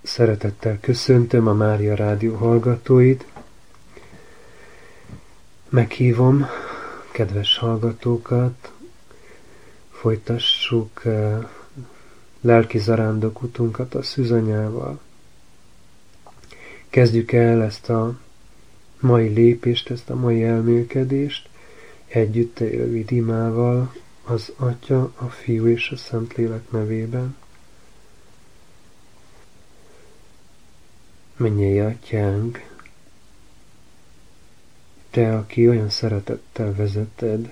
Szeretettel köszöntöm a Mária Rádió hallgatóit. Meghívom kedves hallgatókat, folytassuk lelki zarándokutunkat a Szűzanyával. Kezdjük el ezt a mai lépést, ezt a mai elmélkedést együtt egy rövid imával az Atya, a Fiú és a Szentlélek nevében. Mennyei Atyánk, Te, aki olyan szeretettel vezeted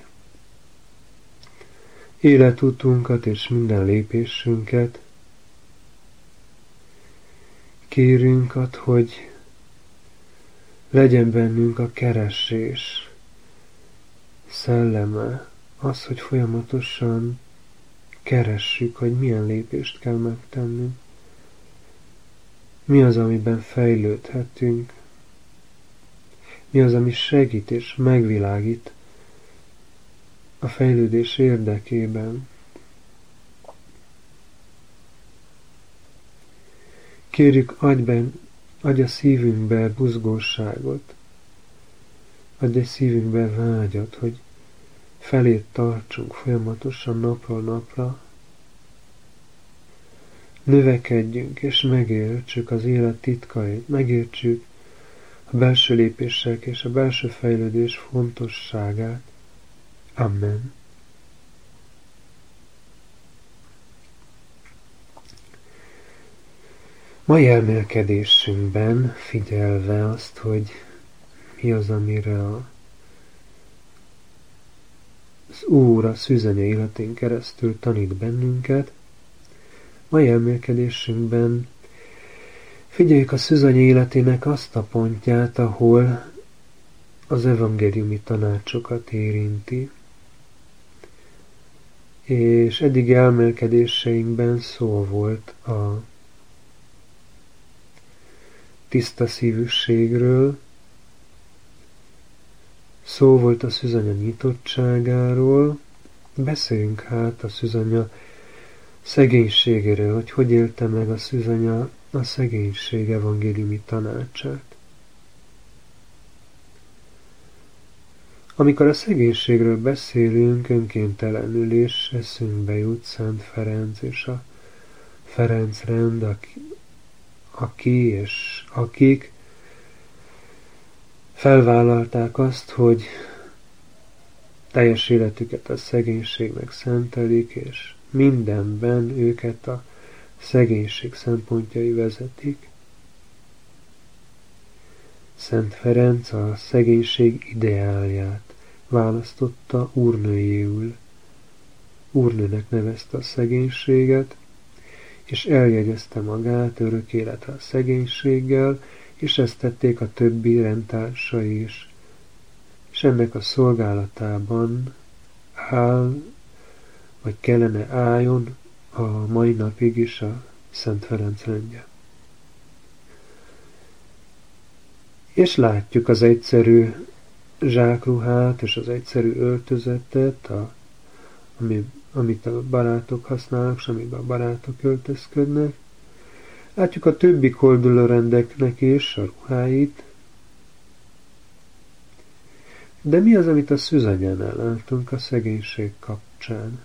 életutunkat és minden lépésünket, kérünk ad, hogy legyen bennünk a keresés szelleme, az, hogy folyamatosan keressük, hogy milyen lépést kell megtennünk, mi az, amiben fejlődhetünk, mi az, ami segít és megvilágít a fejlődés érdekében. Kérjük, adj a szívünkbe buzgóságot, adj a szívünkbe vágyat, hogy felét tartsunk folyamatosan napról napra, növekedjünk és megértsük az élet titkait, megértsük a belső lépések és a belső fejlődés fontosságát. Amen. Mai elmélkedésünkben figyelve azt, hogy mi az, amire az Úr a Szűzanya életén keresztül tanít bennünket, mai elmélkedésünkben figyeljük a Szűzanya életének azt a pontját, ahol az evangéliumi tanácsokat érinti. És eddigi elmélkedéseinkben szó volt a tiszta szívűségről, szó volt a Szűzanya nyitottságáról, beszéljünk hát a Szűzanya szegénységéről, hogy élte meg a Szűzanya a szegénység evangéliumi tanácsát. Amikor a szegénységről beszélünk, önkéntelenül is eszünkbe jut Szent Ferenc és a Ferenc rend, aki és akik felvállalták azt, hogy teljes életüket a szegénységnek szentelik, és mindenben őket a szegénység szempontjai vezetik. Szent Ferenc a szegénység ideálját választotta úrnőjéül. Úrnőnek nevezte a szegénységet, és eljegyezte magát örök életre a szegénységgel, és ezt tették a többi rendtársai is. És ennek a szolgálatában áll, vagy kellene álljon a mai napig is a Szent Ferenc rendje. És látjuk az egyszerű zsákruhát és az egyszerű öltözetet, amit a barátok használnak, és amiben a barátok öltözködnek. Látjuk a többi koldulórendeknek is a ruháit. De mi az, amit a Szűzanyánál látunk a szegénység kapcsán?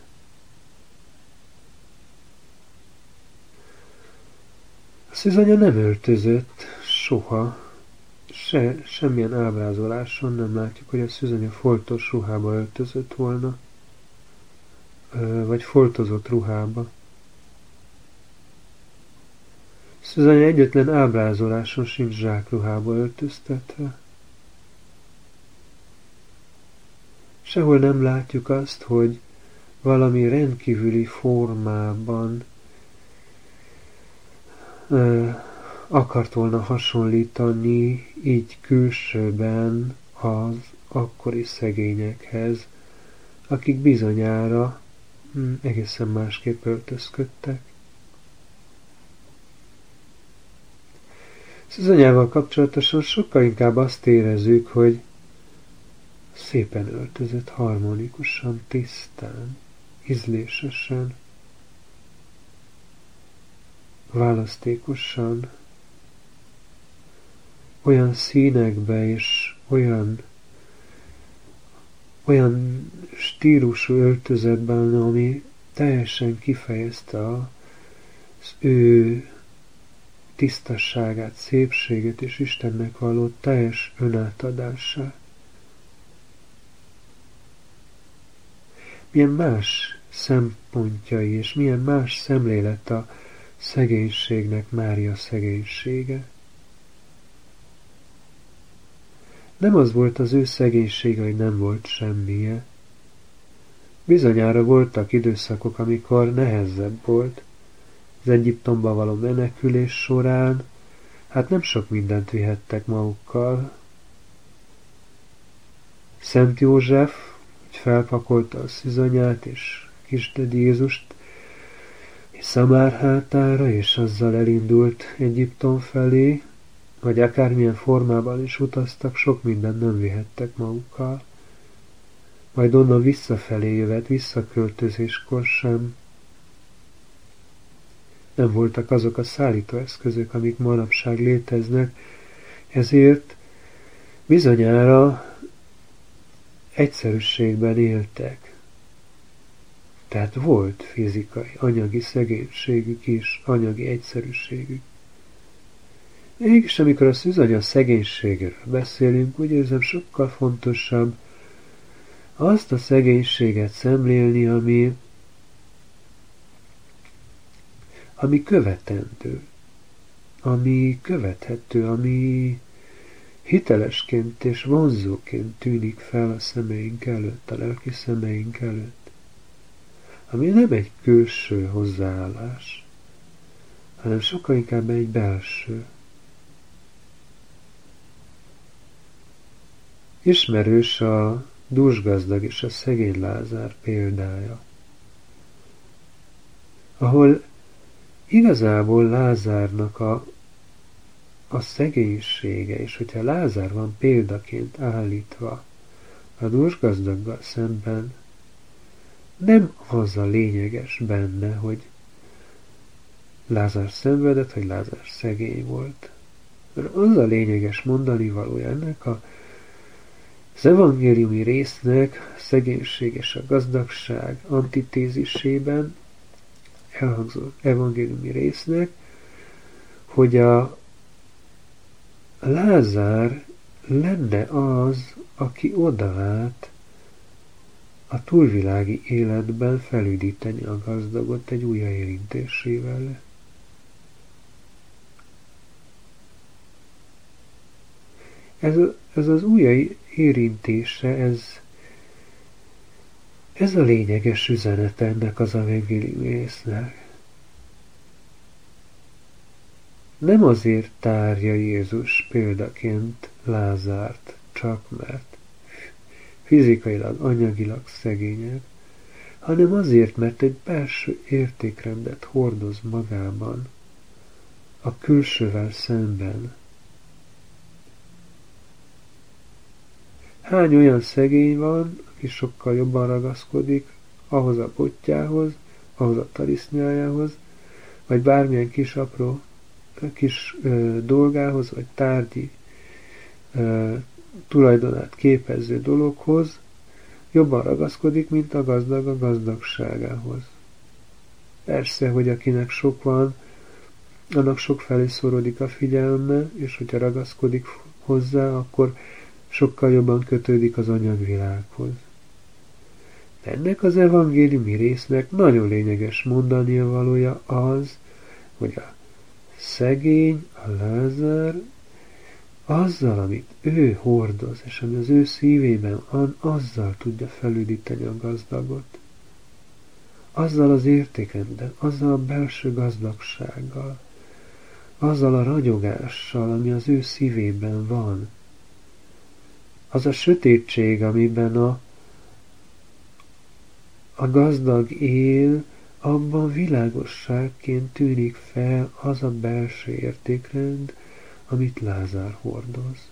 A Szűzanya nem öltözött soha, semmilyen ábrázoláson nem látjuk, hogy a Szűzanya foltos ruhába öltözött volna, vagy foltozott ruhába. Szűzanya egyetlen ábrázoláson sincs zsákruhába öltöztetve. Sehol nem látjuk azt, hogy valami rendkívüli formában akart volna hasonlítani így külsőben az akkori szegényekhez, akik bizonyára egészen másképp öltözködtek. Szűzanyával kapcsolatosan sokkal inkább azt érezzük, hogy szépen öltözött, harmonikusan, tisztán, ízlésesen, választékosan, olyan színekbe és olyan stílusú öltözetben, ami teljesen kifejezte az ő tisztasságát, szépséget és Istennek való teljes önátadását. Milyen más szempontjai és milyen más szemlélet a szegénységnek Mária szegénysége. Nem az volt az ő szegénysége, hogy nem volt semmije. Bizonyára voltak időszakok, amikor nehezebb volt. Az Egyiptomba való menekülés során, hát nem sok mindent vihettek magukkal. Szent József, hogy felpakolta a szűzanyát és kisded Jézust Szamár hátára, és azzal elindult Egyiptom felé, vagy akármilyen formában is utaztak, sok mindent nem vihettek magukkal. Majd onnan visszafelé jövet, visszaköltözéskor sem. Nem voltak azok a szállítóeszközök, amik manapság léteznek, ezért bizonyára egyszerűségben éltek. Tehát volt fizikai, anyagi szegénységük is, anyagi egyszerűségük. Mégis amikor a szűzanya szegénységéről beszélünk, úgy érzem sokkal fontosabb azt a szegénységet szemlélni, ami követendő, ami követhető, ami hitelesként és vonzóként tűnik fel a szemeink előtt, a lelki szemeink előtt, ami nem egy külső hozzáállás, hanem sokkal inkább egy belső. Ismerős a dúsgazdag és a szegény Lázár példája, ahol igazából Lázárnak a szegénysége, és hogyha Lázár van példaként állítva a dúsgazdaggal szemben, nem az a lényeges benne, hogy Lázár szenvedett, hogy Lázár szegény volt. Mert az a lényeges mondani valója ennek az evangéliumi résznek, a szegénység és a gazdagság antitézisében elhangzó evangéliumi résznek, hogy a Lázár lenne az, aki odalát a túlvilági életben felüdíteni a gazdagot egy újjáérintésével. Ez az újjáérintése, ez a lényeges üzenet ennek az evangéliumi résznek. Nem azért tárja Jézus példaként Lázárt, csak mert fizikailag, anyagilag szegényebb, hanem azért, mert egy belső értékrendet hordoz magában, a külsővel szemben. Hány olyan szegény van, aki sokkal jobban ragaszkodik ahhoz a botjához, ahhoz a talisznyájához, vagy bármilyen kis apró dolgához, vagy tárgyi tulajdonát képező dologhoz, jobban ragaszkodik, mint a gazdag a gazdagságához. Persze, hogy akinek sok van, annak sok felé szorodik a figyelme, és hogyha ragaszkodik hozzá, akkor sokkal jobban kötődik az anyagvilághoz. Ennek az evangéliumi résznek nagyon lényeges mondania valója az, hogy a szegény, a Lázár azzal, amit ő hordoz, és ami az ő szívében van, azzal tudja felüdíteni a gazdagot. Azzal az értékrenddel, azzal a belső gazdagsággal, azzal a ragyogással, ami az ő szívében van. Az a sötétség, amiben a gazdag él, abban világosságként tűnik fel az a belső értékrend, amit Lázár hordoz.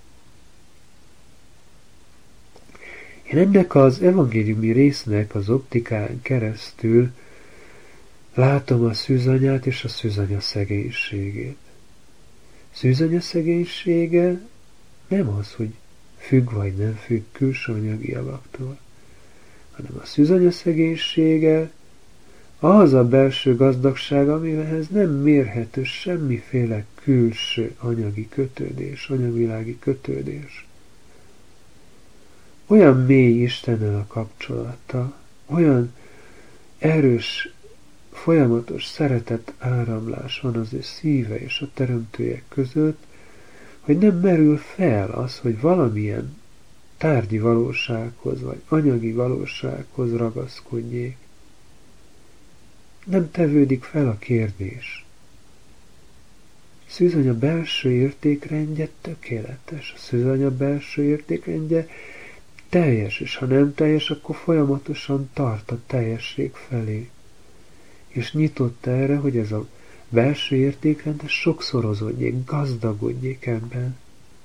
Én ennek az evangéliumi résznek az optikán keresztül látom a szűzanyát és a szűzanya szegénységét. Szűzanya szegénysége nem az, hogy függ vagy nem függ külső anyagi javaktól, hanem a szűzanya szegénysége az a belső gazdagság, amihez nem mérhető semmiféle külső anyagi kötődés, anyagvilági kötődés. Olyan mély Istennel a kapcsolata, olyan erős, folyamatos szeretet áramlás van az ő szíve és a teremtőjek között, hogy nem merül fel az, hogy valamilyen tárgyi valósághoz vagy anyagi valósághoz ragaszkodjék. Nem tevődik fel a kérdés. Szűzanya belső értékrendje tökéletes. A szűzanya belső értékrendje teljes, és ha nem teljes, akkor folyamatosan tart a teljesség felé. És nyitott erre, hogy ez a belső értékrend sokszorozódjék, gazdagodjék ebben.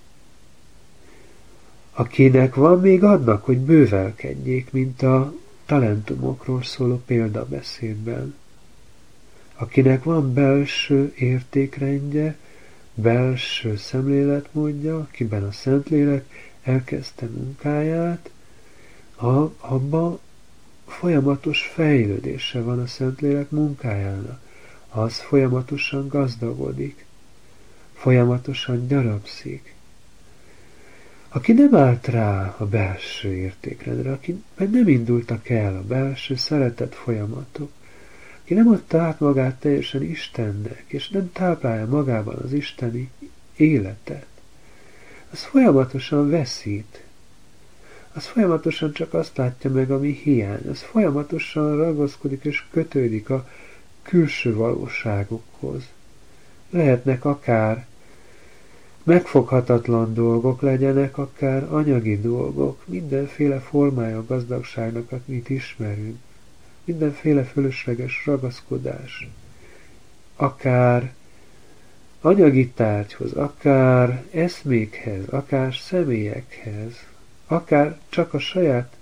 Akinek van, még adnak, hogy bővelkedjék, mint a talentumokról szóló példabeszédben. Akinek van belső értékrendje, belső szemléletmódja, akiben a Szentlélek elkezdte munkáját, abban folyamatos fejlődése van a Szentlélek munkájának. Az folyamatosan gazdagodik, folyamatosan gyarapszik. Aki nem állt rá a belső értékrendre, akiben nem indultak el a belső szeretet folyamatok, aki nem adta át magát teljesen Istennek, és nem táplálja magában az isteni életet, az folyamatosan veszít. Az folyamatosan csak azt látja meg, ami hiány. Az folyamatosan ragaszkodik és kötődik a külső valóságokhoz. Lehetnek akár megfoghatatlan dolgok, legyenek akár anyagi dolgok, mindenféle formája a gazdagságnak, amit ismerünk. Mindenféle fölösleges ragaszkodás. Akár anyagi tárgyhoz, akár eszmékhez, akár személyekhez, akár csak a saját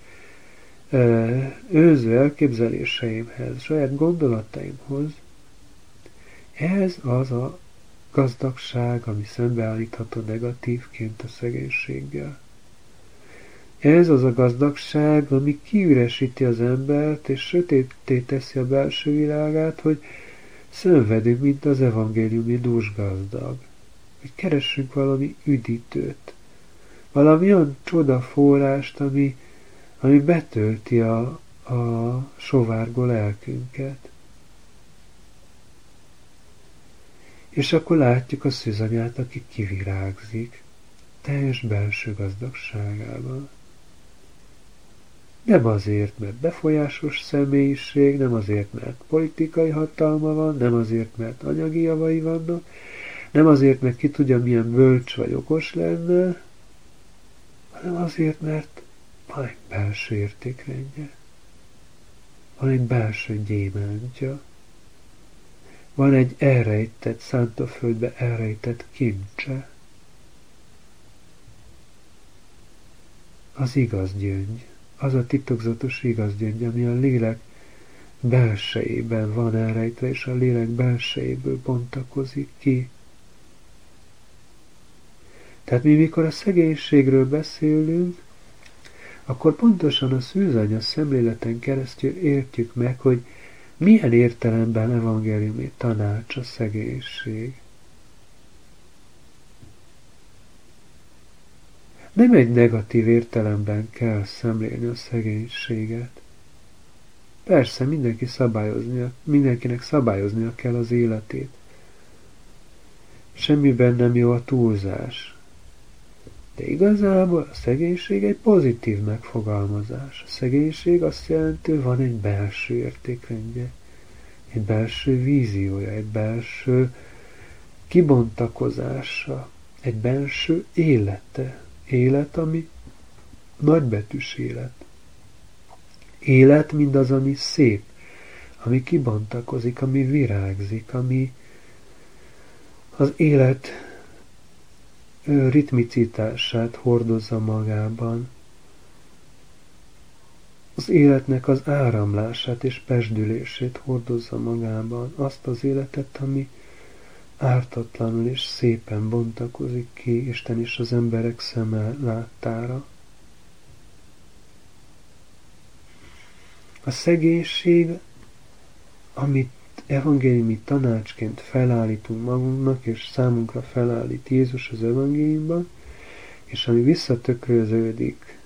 önző elképzeléseimhez, saját gondolataimhoz. Ez az a gazdagság, ami szembeállítható negatívként a szegénységgel. Ez az a gazdagság, ami kiüresíti az embert, és sötétté teszi a belső világát, hogy szenvedünk, mint az evangéliumi dúsgazdag. Hogy keressünk valami üdítőt, valami olyan csodaforrást, ami betölti a sovárgó lelkünket. És akkor látjuk a szűzanyát, aki kivirágzik, teljes belső gazdagságában. Nem azért, mert befolyásos személyiség, nem azért, mert politikai hatalma van, nem azért, mert anyagi javai vannak, nem azért, mert ki tudja, milyen bölcs vagy okos lenne, hanem azért, mert van egy belső értékrendje, van egy belső gyémántja, van egy elrejtett, szántóföldbe elrejtett kincse. Az igaz gyöngy, az a titokzatos igaz gyöngy, ami a lélek belsejében van elrejtve, és a lélek belsejéből bontakozik ki. Tehát mi, mikor a szegénységről beszélünk, akkor pontosan a szűzanya szemléleten keresztül értjük meg, hogy milyen értelemben evangéliumi tanács a szegénység. Nem egy negatív értelemben kell szemlélni a szegénységet. Persze, mindenkinek szabályoznia kell az életét. Semmiben nem jó a túlzás. De igazából a szegénység egy pozitív megfogalmazás. A szegénység azt jelenti, hogy van egy belső értékrendje, egy belső víziója, egy belső kibontakozása, egy belső élete. Élet, ami nagybetűs élet. Élet mindaz, ami szép, ami kibontakozik, ami virágzik, ami az élet ritmicitását hordozza magában, az életnek az áramlását és pesdülését hordozza magában, azt az életet, ami ártatlanul és szépen bontakozik ki Isten és az emberek szeme láttára. A szegénység, amit evangéliumi tanácsként felállítunk magunknak, és számunkra felállít Jézus az evangéliumban, és ami visszatökröződik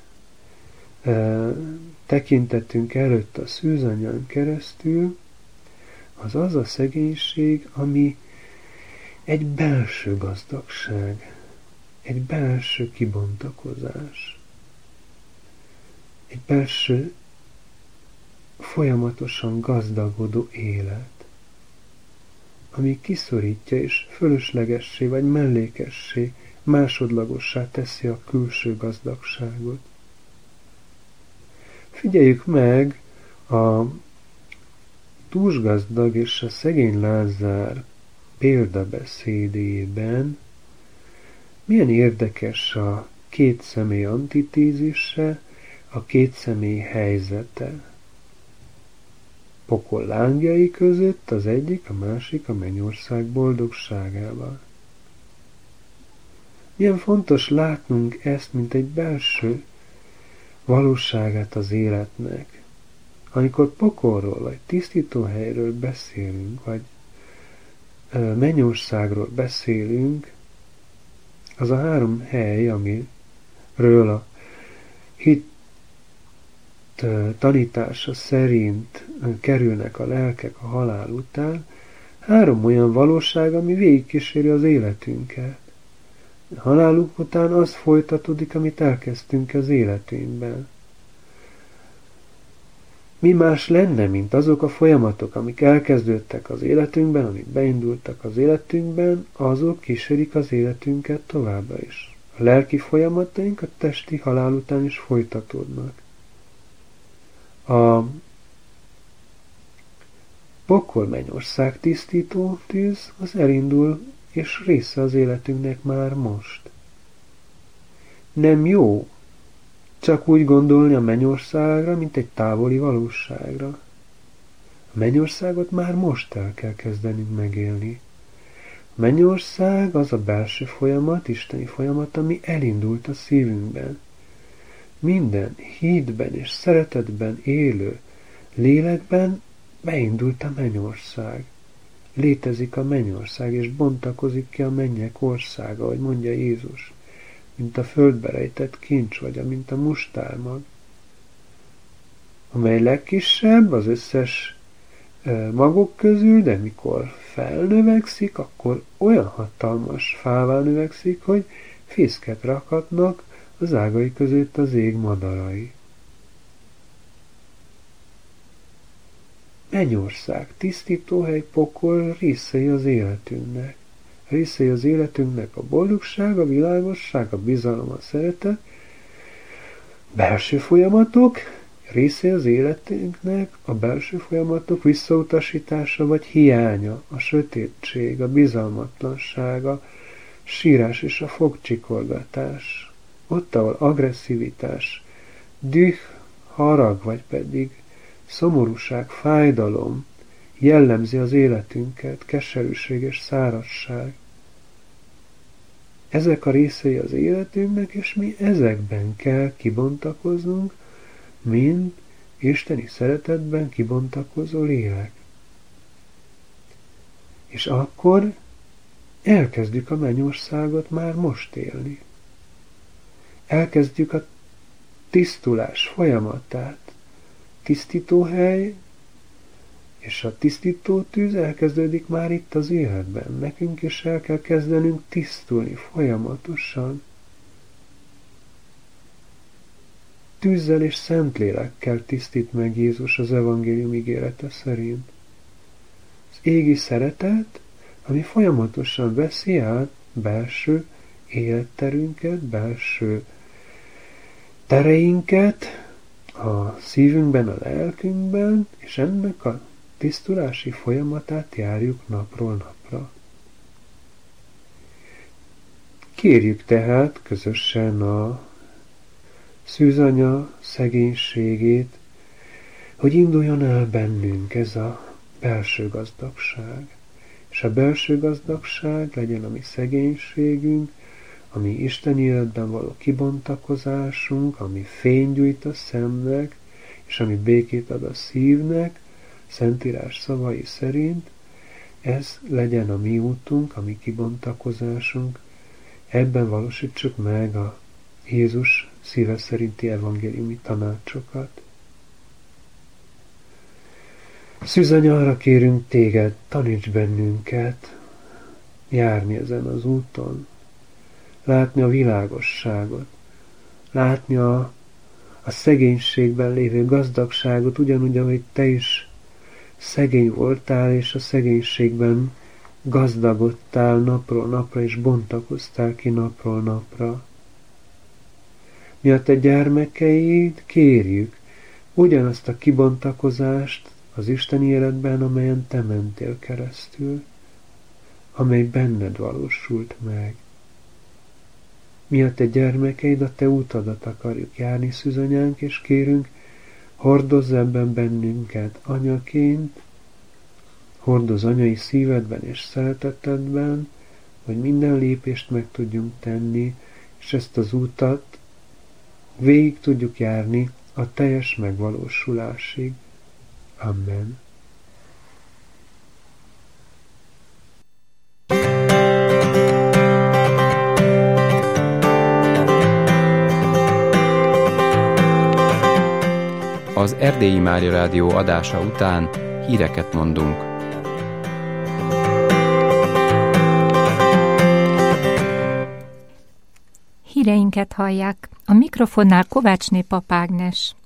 tekintetünk előtt a szűzanyán keresztül, az az a szegénység, ami egy belső gazdagság, egy belső kibontakozás, egy belső folyamatosan gazdagodó élet, ami kiszorítja és fölöslegessé vagy mellékessé, másodlagossá teszi a külső gazdagságot. Figyeljük meg a dúsgazdag és a szegény Lázár példabeszédében, milyen érdekes a két személy antitézise, a két személy helyzete. Pokol lángjai között az egyik, a másik a mennyország boldogságával. Milyen fontos látnunk ezt, mint egy belső valóságát az életnek. Amikor pokolról vagy tisztítóhelyről beszélünk, vagy mennyországról beszélünk, az a három hely, amiről a hit tanítása szerint kerülnek a lelkek a halál után, három olyan valóság, ami végigkíséri az életünket. A halálunk után az folytatódik, amit elkezdtünk az életünkben. Mi más lenne, mint azok a folyamatok, amik elkezdődtek az életünkben, amik beindultak az életünkben, azok kísérik az életünket továbbra is. A lelki folyamataink a testi halál után is folytatódnak. A pokol mennyország tisztító tűz az elindul, és része az életünknek már most. Nem jó csak úgy gondolni a mennyországra, mint egy távoli valóságra. A mennyországot már most el kell kezdenünk megélni. A mennyország az a belső folyamat, isteni folyamat, ami elindult a szívünkben. Minden hídben és szeretetben élő lélekben beindult a mennyország. Létezik a mennyország, és bontakozik ki a mennyek országa, ahogy mondja Jézus, mint a földbe rejtett kincs, vagy mint a mustármag, amely legkisebb az összes magok közül, de mikor felnövekszik, akkor olyan hatalmas fává növekszik, hogy fészket rakhatnak az ágai között az ég madarai. Mennyország, tisztítóhely, pokol részei az életünknek. Részei az életünknek a boldogság, a világosság, a bizalom, a szeretet, belső folyamatok, részei az életünknek a belső folyamatok visszautasítása vagy hiánya, a sötétség, a bizalmatlanság, a sírás és a fogcsikorgatás. Ott, ahol agresszivitás, düh, harag, vagy pedig szomorúság, fájdalom jellemzi az életünket, keserűség és szárazság. Ezek a részei az életünknek, és mi ezekben kell kibontakoznunk, mint isteni szeretetben kibontakozó lélek. És akkor elkezdjük a mennyországot már most élni. Elkezdjük a tisztulás folyamatát. Tisztítóhely és a tisztító tűz elkezdődik már itt az életben. Nekünk is el kell kezdenünk tisztulni folyamatosan. Tűzzel és Szentlélekkel tisztít meg Jézus az evangélium ígérete szerint. Az égi szeretet, ami folyamatosan veszi át belső életterünket, belső tereinket, a szívünkben, a lelkünkben, és ennek a tisztulási folyamatát járjuk napról napra. Kérjük tehát közösen a szűzanya szegénységét, hogy induljon el bennünk ez a belső gazdagság. És a belső gazdagság legyen a mi szegénységünk, ami Isten életben való kibontakozásunk, ami fényt gyújt a szemnek, és ami békét ad a szívnek, Szentírás szavai szerint, ez legyen a mi útunk, a mi kibontakozásunk, ebben valósítsuk meg a Jézus szíve szerinti evangéliumi tanácsokat. Szűzanya, arra kérünk téged, taníts bennünket járni ezen az úton, látni a világosságot, látni a szegénységben lévő gazdagságot, ugyanúgy, ahogy te is szegény voltál, és a szegénységben gazdagodtál napról napra, és bontakoztál ki napról napra. Mi a te gyermekeid kérjük ugyanazt a kibontakozást az Isteni életben, amelyen te mentél keresztül, amely benned valósult meg. Mi a te gyermekeid, a te utadat akarjuk járni, szűzanyánk, és kérünk, hordozz ebben bennünket anyaként, hordozz anyai szívedben és szeretetedben, hogy minden lépést meg tudjunk tenni, és ezt az utat végig tudjuk járni a teljes megvalósulásig. Amen. Az Erdélyi Mária Rádió adása után híreket mondunk. Híreinket hallják. A mikrofonnál Kovácsné Pap Ágnes.